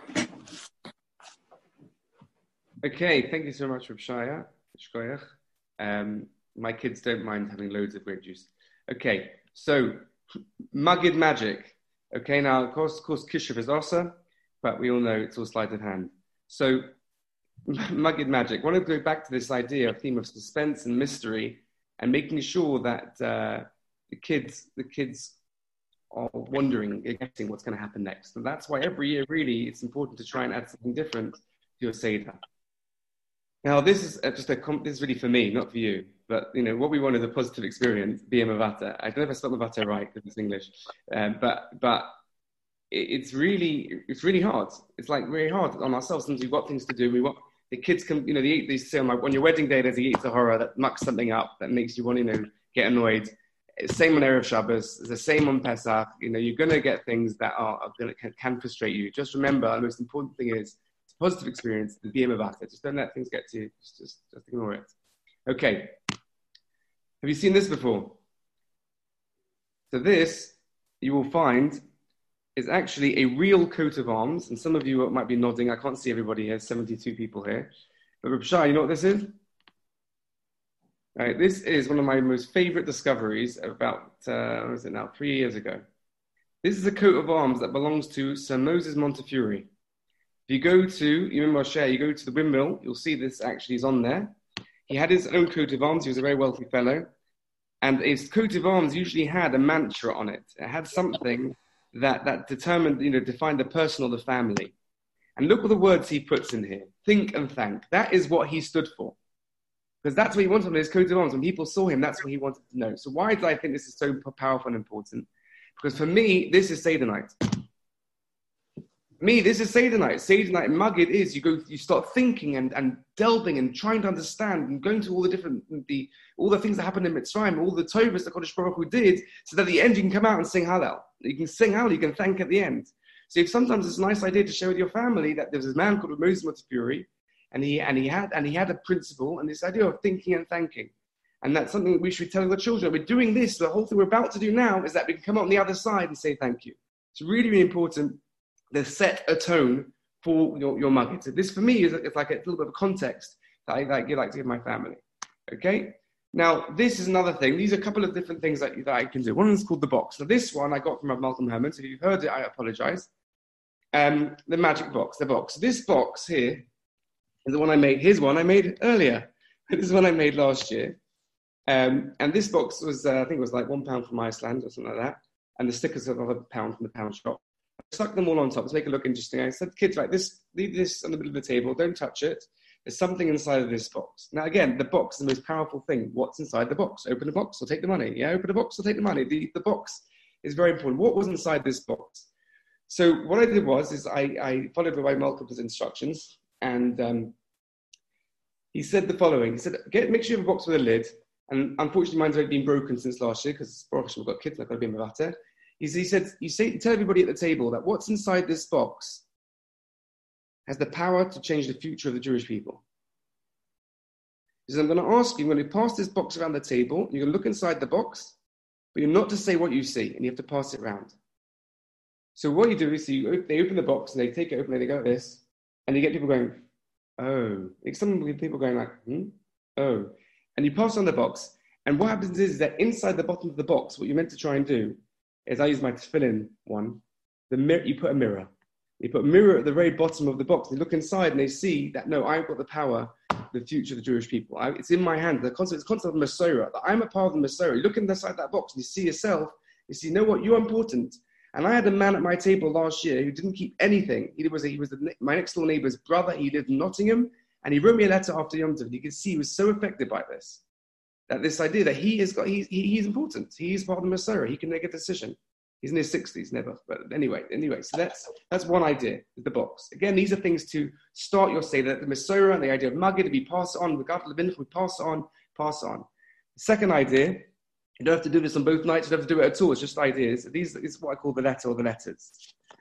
Okay. Thank you so much, Reb Shaya. Um, my kids don't mind having loads of grape juice. Okay. So, Magid Magic. Okay. Now, of course, of course, Kishuv is also, but we all know it's all sleight of hand. So. Magid Magic. I want to go back to this idea of theme of suspense and mystery and making sure that uh, the kids the kids are wondering, guessing what's going to happen next. And that's why every year, really, it's important to try and add something different to your Seder. Now, this is just a this is really for me, not for you. But you know what we want is a positive experience. Be a Mavata. I don't know if I spelled Mavata right because it's English, um, but but it's really it's really hard. It's like really hard on ourselves since we've got things to do. We want the kids can, you know, they, they say on, my, on your wedding day, there's a Yetzer Hara that mucks something up, that makes you want to, you know, get annoyed. Same on Erev Shabbos, it's the same on Pesach. You know, you're going to get things that are, are gonna, can, can frustrate you. Just remember, the most important thing is, it's a positive experience, the B M of it. Just don't let things get to you. Just, just, just ignore it. Okay. Have you seen this before? So this, you will find, is actually a real coat of arms, and some of you might be nodding. I can't see everybody here, seventy-two people here. But Reb Shai, you know what this is? Right, this is one of my most favorite discoveries about, uh, what is it now, three years ago. This is a coat of arms that belongs to Sir Moses Montefiore. If you go to, you remember Share, you go to the windmill, you'll see this actually is on there. He had his own coat of arms. He was a very wealthy fellow. And his coat of arms usually had a mantra on it. It had something that, that determined, you know, defined the person or the family. And look at the words he puts in here. Think and thank. That is what he stood for. Because that's what he wanted on his coat of arms. When people saw him, that's what he wanted to know. So why do I think this is so powerful and important? Because for me, this is Seder night. Me, this is Seder night. Seder night in Magid is you go, you start thinking and, and delving and trying to understand and going to all the different, the all the things that happened in Mitzrayim, all the Tovas that Kodesh Baruch Hu did, so that at the end you can come out and sing Hallel. You can sing Hallel, you can thank at the end. So if sometimes it's a nice idea to share with your family that there was a man called Moses Montefiore, and he and he had and he had a principle and this idea of thinking and thanking. And that's something that we should tell the children. We're doing this. The whole thing we're about to do now is that we can come on the other side and say thank you. It's really, really important to set a tone for your, your Magid. So this, for me, is it's like a little bit of context that I like, like to give my family. Okay? Now, this is another thing. These are a couple of different things that, that I can do. One is called the box. Now, this one I got from Malcolm Herman. So if you've heard it, I apologize. Um, the magic box, the box. This box here is the one I made. Here's one I made earlier. This is one I made last year. Um, and this box was, uh, I think it was like one pound from Iceland or something like that. And the stickers are another pound from the pound shop. I stuck them all on top to make it look interesting. I said, kids, like this, leave this on the middle of the table. Don't touch it. There's something inside of this box. Now, again, the box is the most powerful thing. What's inside the box? Open the box or take the money. Yeah, open the box or take the money. The, the box is very important. What was inside this box? So what I did was, is I, I followed by Malcolm's instructions. And um, he said the following. He said, Get, make sure you have a box with a lid. And unfortunately, mine's already been broken since last year because we've got kids, I've got to be in Mavate. He, he said, you say, tell everybody at the table that what's inside this box has the power to change the future of the Jewish people. He says, I'm going to ask you, when you pass this box around the table, you're going to look inside the box, but you're not to say what you see, and you have to pass it around. So what you do is you, they open the box, and they take it open, and they go like this, and you get people going, oh. Like some people going like, hmm, oh. And you pass on the box, and what happens is that inside the bottom of the box, what you're meant to try and do is, I use my tefillin one, the mir- you put a mirror. You put a mirror at the very bottom of the box. They look inside and they see that, no, I've got the power, the future of the Jewish people. I, it's in my hand. The concept, it's the concept of Masorah, that I'm a part of the Masorah. You look inside that box and you see yourself, you see, you know what, you're important. And I had a man at my table last year who didn't keep anything. He was, a, he was the, my next door neighbour's brother. He lived in Nottingham. And he wrote me a letter after Yom Tov. You could see he was so affected by this, that this idea that he has got, he, he, he's important. He's part of the Masorah. He can make a decision. He's in his sixties, never. But anyway, anyway, so that's that's one idea, the box. Again, these are things to start your Seder, the Masorah and the idea of Magid, to be passed on, regardless of the we pass it on, pass on. The second idea, you don't have to do this on both nights, you don't have to do it at all, it's just ideas. These is what I call the letter or the letters.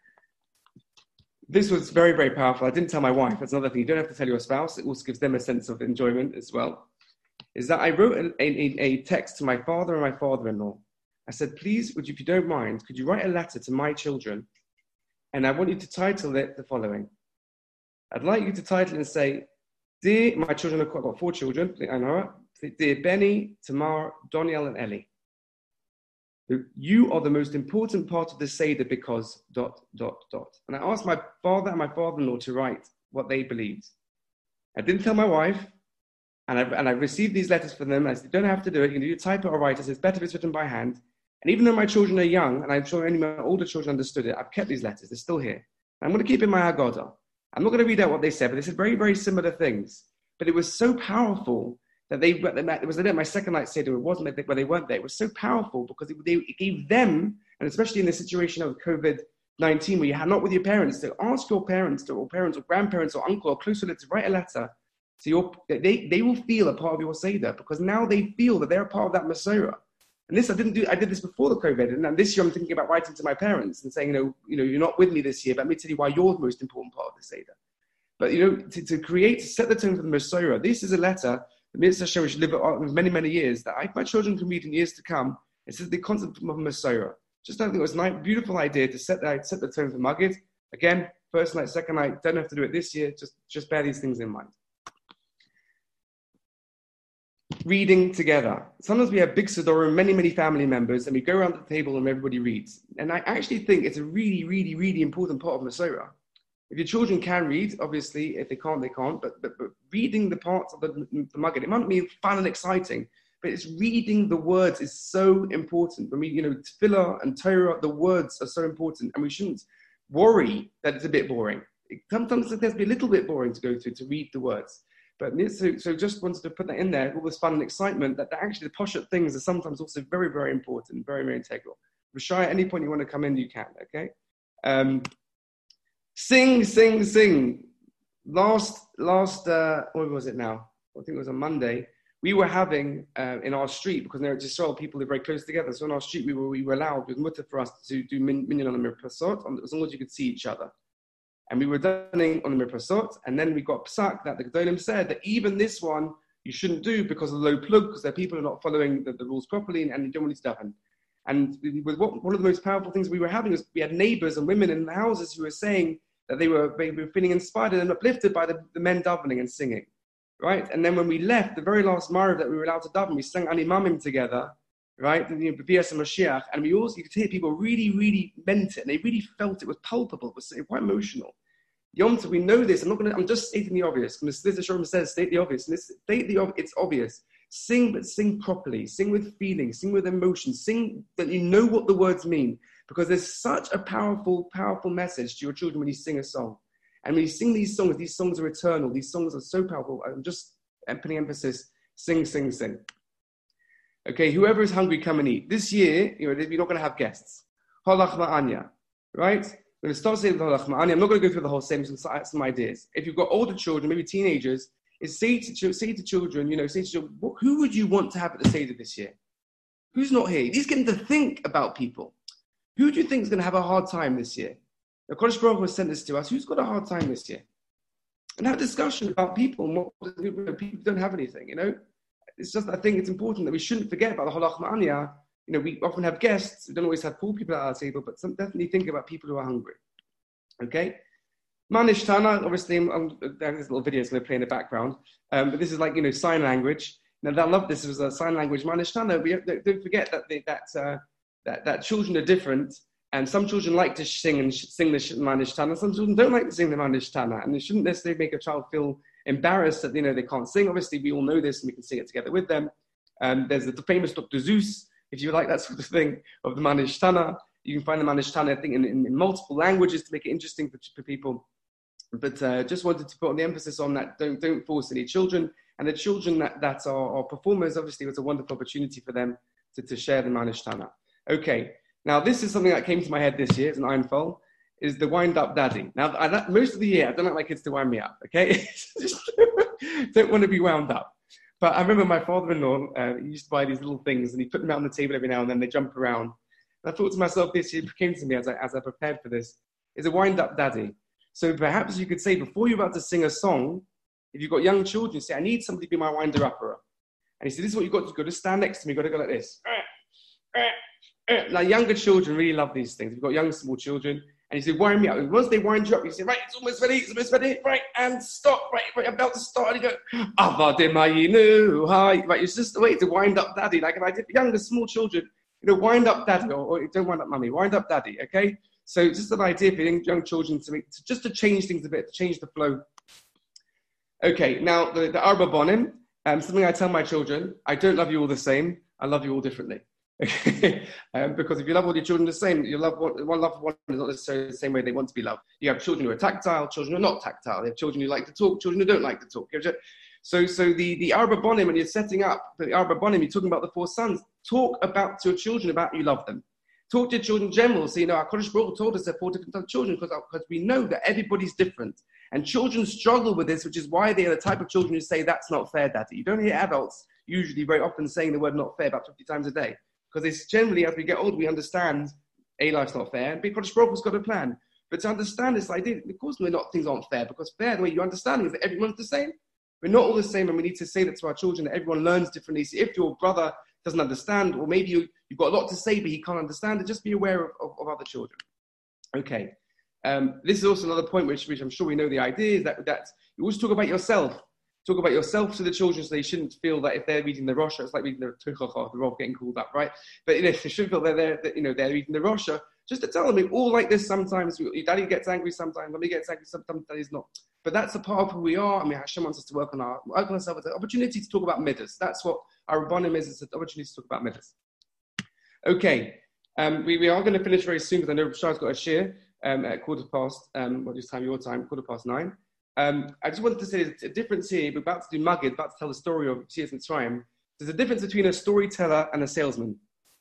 This was very, very powerful. I didn't tell my wife. That's another thing. You don't have to tell your spouse. It also gives them a sense of enjoyment as well. Is that I wrote a, a, a text to my father and my father-in-law. I said, please, would you, if you don't mind, could you write a letter to my children? And I want you to title it the following. I'd like you to title it and say, dear, my children, I've got four children, I know it. Dear Benny, Tamar, Doniel, and Ellie. You are the most important part of the Seder because dot, dot, dot. And I asked my father and my father-in-law to write what they believed. I didn't tell my wife, and I, and I received these letters from them. I said, you don't have to do it. You can do type it or write it. It's better if it's written by hand. And even though my children are young, and I'm sure only my older children understood it, I've kept these letters. They're still here. I'm going to keep in my Haggadah. I'm not going to read out what they said, but they said very, very similar things. But it was so powerful that they, it was my second night Seder, it wasn't where they weren't there. It was so powerful because it, they, it gave them, and especially in the situation of COVID nineteen, where you had not with your parents, to ask your parents, to, or parents, or grandparents, or uncle, or close relative to write a letter. So your, they, they will feel a part of your Seder because now they feel that they're a part of that Masorah. And this, I didn't do, I did this before the COVID. And this year I'm thinking about writing to my parents and saying, you know, you know, you're not with me this year, but let me tell you why you're the most important part of the Seder. But, you know, to, to create, to set the tone for the Masorah, this is a letter, the Mitzvah Hashem, which live with many, many years, that I, my children can read in years to come. It says the concept of Masorah. Just I think it was a nice, beautiful idea to set the, set the tone for Magid. Again, first night, second night, don't have to do it this year, just, just bear these things in mind. Reading together. Sometimes we have big Siddur, many, many family members, and we go around the table and everybody reads. And I actually think it's a really, really, really important part of Masorah. If your children can read, obviously, if they can't, they can't, but, but, but reading the parts of the, the Magid, it might be fun and exciting, but it's reading the words is so important. When we, you know, Tefillah and Torah, the words are so important, and we shouldn't worry that it's a bit boring. It, sometimes it has to be a little bit boring to go through, to read the words. But so, so just wanted to put that in there, all this fun and excitement, that, that actually the poshet things are sometimes also very, very important, very, very integral. Rashai, at any point you want to come in, you can, okay? Um, sing, sing, sing. Last, last, uh, what was it now? I think it was on Monday. we were having uh, in our street, because in Eretz Yisrael people live very close together. So in our street, we were we were allowed, it was mutter for us to do minyan on the mirpasot, as long as you could see each other. And we were davening on the mirpasot, and then we got psak that the Gedolim said that even this one you shouldn't do because of the low plug, because there are people who are not following the, the rules properly, and, and you don't want to daven. And with what, one of the most powerful things we were having was we had neighbors and women in the houses who were saying that they were, they were feeling inspired and uplifted by the, the men davening and singing. Right? And then when we left, the very last Marav that we were allowed to daven, we sang Ani Mamim together, right? And, you know, B'Vias and Mashiach, and we also, you could hear people really, really meant it, and they really felt it was palpable, it was quite emotional. Yom Tov, we know this, I'm not going to, I'm just stating the obvious. This Shalom says, state the obvious, and this, state the obvious, it's obvious. Sing, but sing properly, sing with feeling, sing with emotion, sing that you know what the words mean, because there's such a powerful, powerful message to your children when you sing a song. And when you sing these songs, these songs are eternal. These songs are so powerful. I'm just putting emphasis, sing, sing, sing. Okay, whoever is hungry, come and eat. This year, you know, you're not going to have guests. Holach ma'anya, right? I'm going to start saying holach ma'anya. I'm not going to go through the whole same, some, some ideas. If you've got older children, maybe teenagers, is say to, say to children, you know, say to children, who would you want to have at the Seder this year? Who's not here? These get them to think about people. Who do you think is going to have a hard time this year? The Kodesh Baruch Hu has sent this to us. Who's got a hard time this year? And have a discussion about people and what people don't have anything, you know? It's just, I think it's important that we shouldn't forget about the Holach Ma'anya. You know, we often have guests. We don't always have poor people at our table, but some, definitely think about people who are hungry. Okay? Manish Tana, obviously, I'm, there's little videos going to play in the background. Um, but this is like, you know, sign language. Now, I love this. It was a sign language. Manish Tana, we have, don't forget that, they, that, uh, that, that children are different. And some children like to sing and sh- sing the Manish Tana. Some children don't like to sing the Manish Tana. And it shouldn't necessarily make a child feel embarrassed that, you know, they can't sing. Obviously, we all know this and we can sing it together with them. Um, there's the famous Doctor Zeus, if you like that sort of thing, of the Manish Tana. You can find the Manish Tana, I think, in, in, in multiple languages to make it interesting for, for people. But uh, just wanted to put on the emphasis on that. Don't don't force any children. And the children that, that are, are performers, obviously, it's a wonderful opportunity for them to, to share the Manish Tana. Okay. Now, this is something that came to my head this year, as an Einfall, is the wind-up daddy. Now, I, that, most of the year, I don't like my kids to wind me up, okay? Don't want to be wound up. But I remember my father-in-law, uh, he used to buy these little things, and he put them out on the table every now and then, they jump around. And I thought to myself this year, it came to me as I, as I prepared for this, is a wind-up daddy. So perhaps you could say, before you're about to sing a song, if you've got young children, say, I need somebody to be my winder-upper. And he said, this is what you've got to do. You've got to stand next to me, you've got to go like this. Now, younger children really love these things. We've got young, small children. And he said, wind me up. And once they wind you up, you say, right, it's almost ready, it's almost ready, right, and stop, right, right, I'm about to start. And you go, Avademayinu, hi. Right, it's just the way to wind up daddy. Like if I did for younger, small children, you know, wind up daddy, or, or don't wind up mummy, wind up daddy, okay? So just an idea for young children to make, to, just to change things a bit, to change the flow. Okay, now the, the Arba Bonim, um, something I tell my children, I don't love you all the same, I love you all differently. Okay, um, because if you love all your children the same, you love one, one love one is not necessarily the same way they want to be loved. You have children who are tactile, children who are not tactile. You have children who like to talk, children who don't like to talk. So, so the the Arba Bonim, when you're setting up the Arba Bonim, you're talking about the four sons. Talk about to your children about you love them. Talk to your children in general. So you know, our Kodesh Baruch Hu told us there are four different types of children because because we know that everybody's different, and children struggle with this, which is why they are the type of children who say that's not fair, Daddy. You don't hear adults usually very often saying the word not fair about fifty times a day. Because it's generally, as we get older, we understand a life's not fair, and because Baruch Hu's got a plan. But to understand this idea, of course, we're not things aren't fair, because fair, the way you understand it, is that everyone's the same. We're not all the same, and we need to say that to our children, that everyone learns differently. So if your brother doesn't understand, or maybe you, you've got a lot to say, but he can't understand it, just be aware of, of, of other children. Okay. Um, this is also another point, which, which I'm sure we know the idea, is that, that you always talk about yourself. Talk about yourself to the children, so they shouldn't feel that if they're reading the Rosha, it's like reading the Tuchacha, the Rav getting called up, right? But you know, they shouldn't feel they're there, that, you know, they're reading the Rosha. Just to tell them, we're all like this sometimes. Your daddy gets angry sometimes, mommy gets angry sometimes, daddy's not. But that's a part of who we are. I mean, Hashem wants us to work on our, work on ourselves. It's an opportunity to talk about midas. That's what our Rabbanim is. It's an opportunity to talk about midas. Okay, um, we, we are going to finish very soon because I know Shah's got a share um, at quarter past. Um, what is time? Your time? Quarter past nine. Um, I just wanted to say there's a difference here. We're about to do Magid, about to tell the story of Yetzias Mitzrayim. There's a difference between a storyteller and a salesman.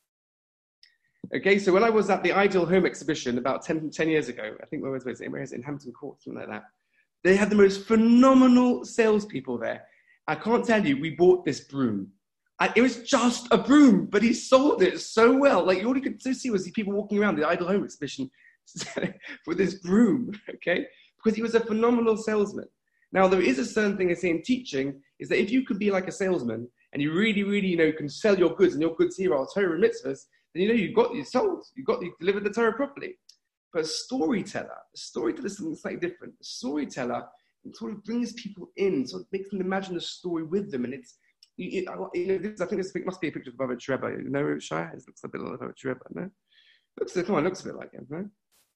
Okay, so when I was at the Ideal Home exhibition about ten, ten years ago, I think where was it? Where is it? In Hampton Court, something like that. They had the most phenomenal salespeople there. I can't tell you, we bought this broom. I, it was just a broom, but he sold it so well. Like, all you could see was the people walking around the Idle Home exhibition with this broom, okay? Because he was a phenomenal salesman. Now, there is a certain thing I say in teaching, is that if you could be like a salesman, and you really, really, you know, can sell your goods, and your goods here are Torah and mitzvahs, then you know you've got you sold, you've got you delivered the Torah properly. But a storyteller, a storyteller is something slightly different. A storyteller sort of brings people in, sort of makes them imagine the story with them, and it's, you, you know, this, I think this must be a picture of Baba Rebbe. You know, Shai, it looks a bit like Baba Rebbe, no? Looks, come on, looks a bit like him, no?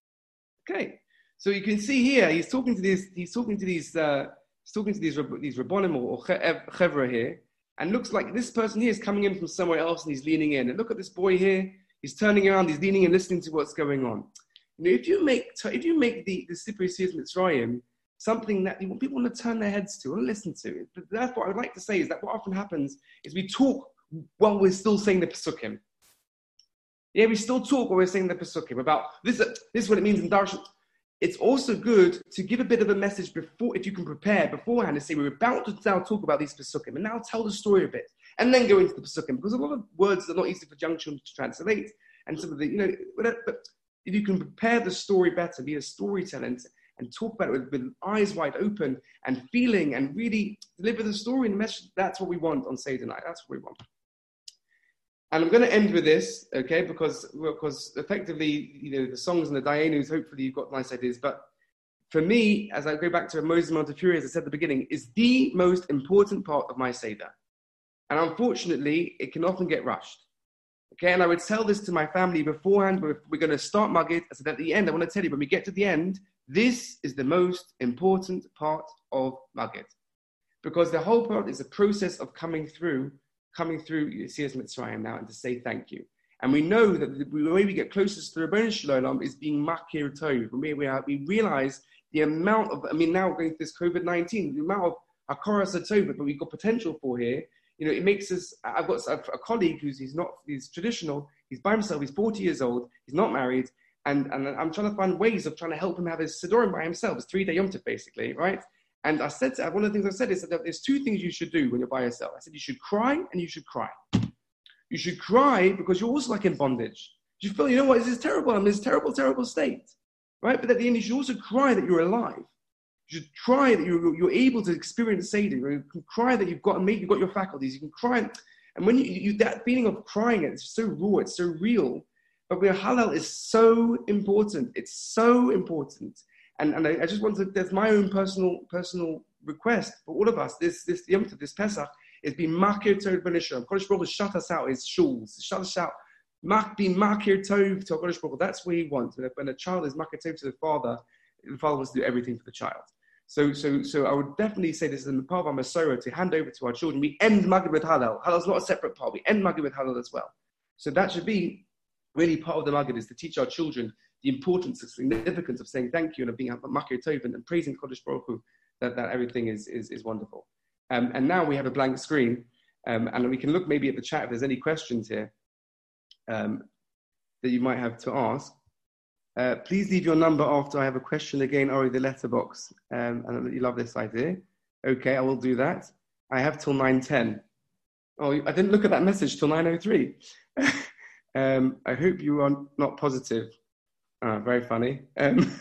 Okay, so you can see here, he's talking to these, he's talking to these, uh, he's talking to these these Rabbonim or Chevra here. And looks like this person here is coming in from somewhere else and he's leaning in. And look at this boy here. He's turning around, he's leaning and listening to what's going on. You know, if you make if you make the, the Sipri Siyas Mitzrayim something that people want to turn their heads to and listen to, but that's what I would like to say, is that what often happens is we talk while we're still saying the Pesukim. Yeah, we still talk while we're saying the Pesukim about this, this is what it means in Darshan. It's also good to give a bit of a message before, if you can prepare beforehand, and say we're about to now talk about these Pesukim, and now tell the story a bit, and then go into the Pesukim, because a lot of words are not easy for young children to translate, and some of the, you know, but if you can prepare the story better, be a storyteller, and, and talk about it with, with eyes wide open, and feeling, and really deliver the story and message, that's what we want on Seder night, that's what we want. And I'm going to end with this, okay, because, because effectively, you know, the songs and the Dayanus, hopefully you've got nice ideas, but for me, as I go back to Moses Montefiore, as I said at the beginning, is the most important part of my Seder. And unfortunately, it can often get rushed, okay, and I would tell this to my family beforehand, we're, we're going to start Maggid. I said at the end, I want to tell you, when we get to the end, this is the most important part of Maggid, because the whole part is a process of coming through coming through Siyas Mitzrayim now, and to say thank you. And we know that the way we get closest to the Ribono Shel Olam is being Makir Tov. We, we, are, we realize the amount of, I mean, now going through this COVID nineteen, the amount of Hakaras HaTov that we've got potential for here, you know, it makes us, I've got a, a colleague who's, he's not, he's traditional, he's by himself, he's forty years old, he's not married, and, and I'm trying to find ways of trying to help him have his Sidurim by himself. It's three-day Yom Tov, basically, right? And I said, to, one of the things I said is that there's two things you should do when you're by yourself. I said, you should cry and you should cry. You should cry because you're also like in bondage. You feel, you know what, this is terrible. I'm in this terrible, terrible state, right? But at the end, you should also cry that you're alive. You should cry that you're, you're able to experience Seder. You can cry that you've got, you've got your faculties. You can cry. And when you, you that feeling of crying, it's so raw, it's so real. But where Hallel is so important. It's so important. And, and I, I just want to, there's my own personal personal request for all of us. This this Yom Tov, this Pesach, is being Makir Tov B'Nisham. Kodesh Baruch Hu shut us out his shuls, shut us out. Mak, being Makir Tov to Kodesh Baruch Hu. That's what he wants. When a child is Makir Tov to the father, the father wants to do everything for the child. So so so I would definitely say this is in the part of our Masorah to hand over to our children. We end Maggid with Hallel. Hallel is not a separate part. We end Maggid with Hallel as well. So that should be really part of the Maggid, is to teach our children the importance, the significance of saying thank you and of being Makir Tov and praising Kodesh Baruch Hu, that, that everything is, is, is wonderful. Um, and now we have a blank screen, um, and we can look maybe at the chat if there's any questions here um, that you might have to ask. Uh, please leave your number after I have a question again, or the letterbox. Um, and you love this idea. Okay, I will do that. I have till nine ten. Oh, I didn't look at that message till nine oh three. um, I hope you are not positive. Ah, very funny. Um,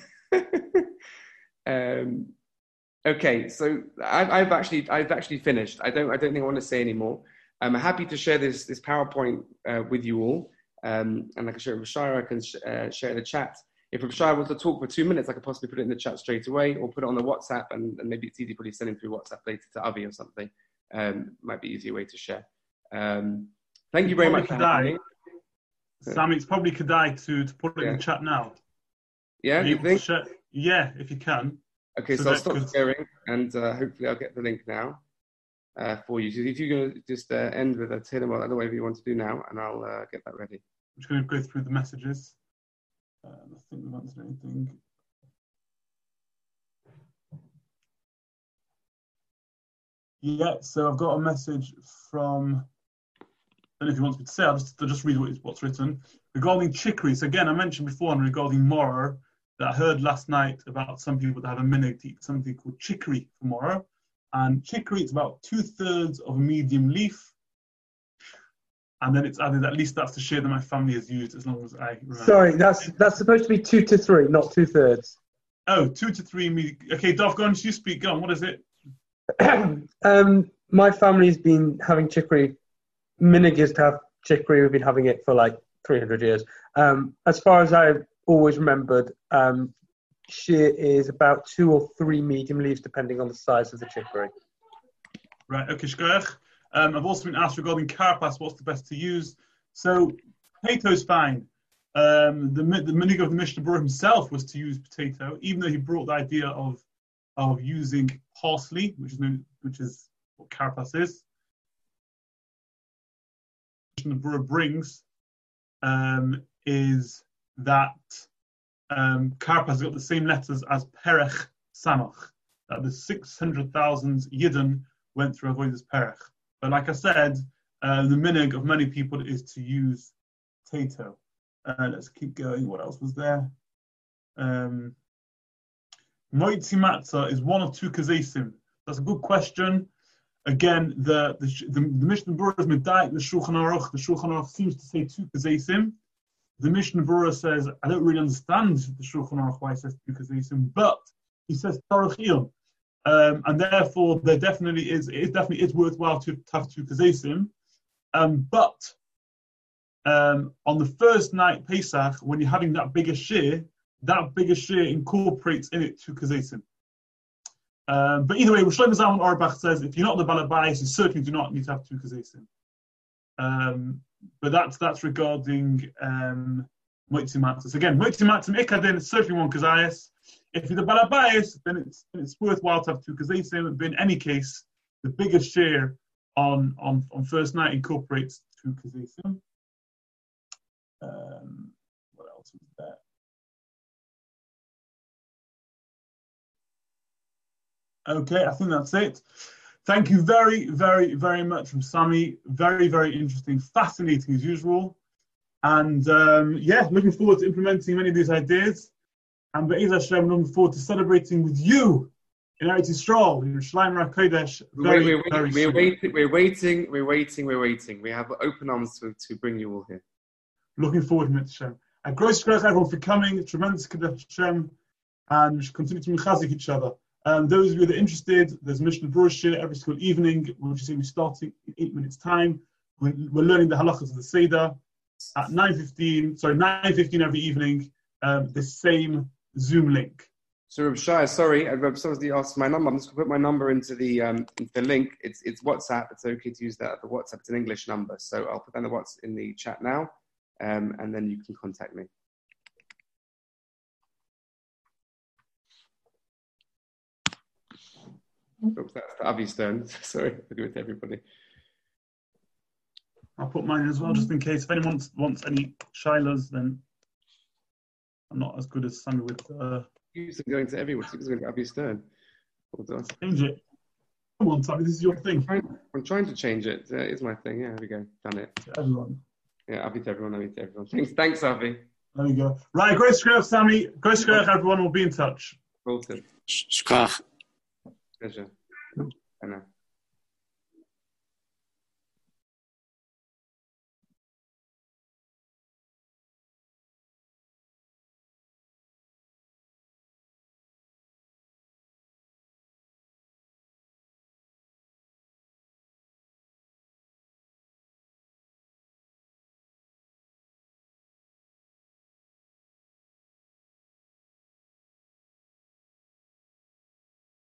um, okay, so I've, I've actually I've actually finished. I don't I don't think I want to say anymore. I'm happy to share this this PowerPoint uh, with you all, um, and I can share it with Shira. I can sh- uh, share the chat. If Shira wants to talk for two minutes, I could possibly put it in the chat straight away, or put it on the WhatsApp, and, and maybe it's easy probably sending through WhatsApp later to Avi or something. Um, might be an easier way to share. Um, thank you very much for having me. Sammy, it's probably Kedai to, to put it yeah. in the chat now. Yeah, you think? Share, yeah, if you can. Okay, so, so I'll stop could... sharing, and uh, hopefully I'll get the link now uh, for you. So if you're going to just uh, end with a Tehillim, or whatever you want to do now, and I'll uh, get that ready. I'm just going to go through the messages. Uh, I think we answered anything. Yeah, so I've got a message from... I don't know if you want me to say, I'll just, I'll just read what, what's written. Regarding chicory, so again, I mentioned before, and regarding Moror, that I heard last night about some people that have a minhag to eat something called chicory for Moror. And chicory, it's about two thirds of a medium leaf. And then it's added, at least that's the share that my family has used as long as I remember. Sorry, that's that's supposed to be two to three, not two thirds. Oh, two to three. Me- okay, Dov, go on, you speak. Go on, what is it? um, my family's been having chicory. Minig is to have chicory. We've been having it for like three hundred years. Um, as far as I've always remembered, um, shear is about two or three medium leaves, depending on the size of the chicory. Right, okay, shkoyach. Um, I've also been asked regarding karpas, what's the best to use? So, potato's fine. Um, the the minig of the Mishnah Berurah himself was to use potato, even though he brought the idea of of using parsley, which is which is what karpas is. Mishnah Berurah brings um, is that um, karpas has got the same letters as perech samach. That the six hundred thousand yidden went through avoidance perech. But like I said, uh, the minig of many people is to use potato. Uh, let's keep going. What else was there? Um, Moitzi matzah is one or two kazesim. That's a good question. Again, the the, the, the Mishnah Berurah is medayek the Shulchan Aruch. The Shulchan Aruch seems to say two kazesim. The Mishnah Berurah says, I don't really understand the Shulchan Aruch why it says two kazesim, but he says taruchiyim. Um, and therefore, there definitely is it definitely is worthwhile to have two kazesim. Um, but um, on the first night Pesach, when you're having that bigger share, that bigger share incorporates in it two kazesim. Um, but either way, Shlomo Zalman Auerbach says if you're not the balabais, you certainly do not need to have two kazesim. Um, but that's that's regarding um, moitzi matzah. So again, moitzi matzah ikadin is certainly one kazayas. If you're the balabais, then it's then it's worthwhile to have two kazesim. But in any case, the biggest share on on on first night incorporates two kazesim. Um, what else is there? Okay, I think that's it. Thank you very, very, very much from Sami. Very, very interesting, fascinating as usual. And um, yeah, looking forward to implementing many of these ideas. And Be'ez Hashem, looking forward to celebrating with you in Eretz Yisrael, in Yerushalayim HaKodesh. Very, we're, we're, very we're, soon. waiting, we're waiting, we're waiting, we're waiting. We have open arms to, to bring you all here. Looking forward to it, Hashem. And gross grace everyone for coming. Tremendous Kadesh Hashem. And we should continue to mechazik each other. Um, those of you that are interested, there's Mishnah Berurah shir every school evening, which is going to be starting in eight minutes' time. We're, we're learning the halachas of the Seder at nine fifteen, sorry, nine fifteen every evening, um, the same Zoom link. So Reb Shai, sorry, Reb somebody asked my number. I'm just going to put my number into the um, into the link. It's it's WhatsApp. It's okay to use that. The WhatsApp. It's an English number, so I'll put down the WhatsApp in the chat now, um, and then you can contact me. Oops, that's to Avi's turn. Sorry, I'll do it to everybody. I'll put mine as well, just in case. If anyone wants, wants any shilas, then I'm not as good as Sammy with. Uh, You're going to everyone. It's going to Avi's turn. Change it. Come on, Sammy, this is your thing. I'm trying, I'm trying to change it. Uh, it's my thing. Yeah, there we go. Done it. To everyone. Yeah, Avi to everyone. Avi to everyone. Thanks, thanks, Avi. There we go. Right, great scrap, Sammy. Great scrap, everyone. We'll be in touch. Bolton. Sprach. Pleasure.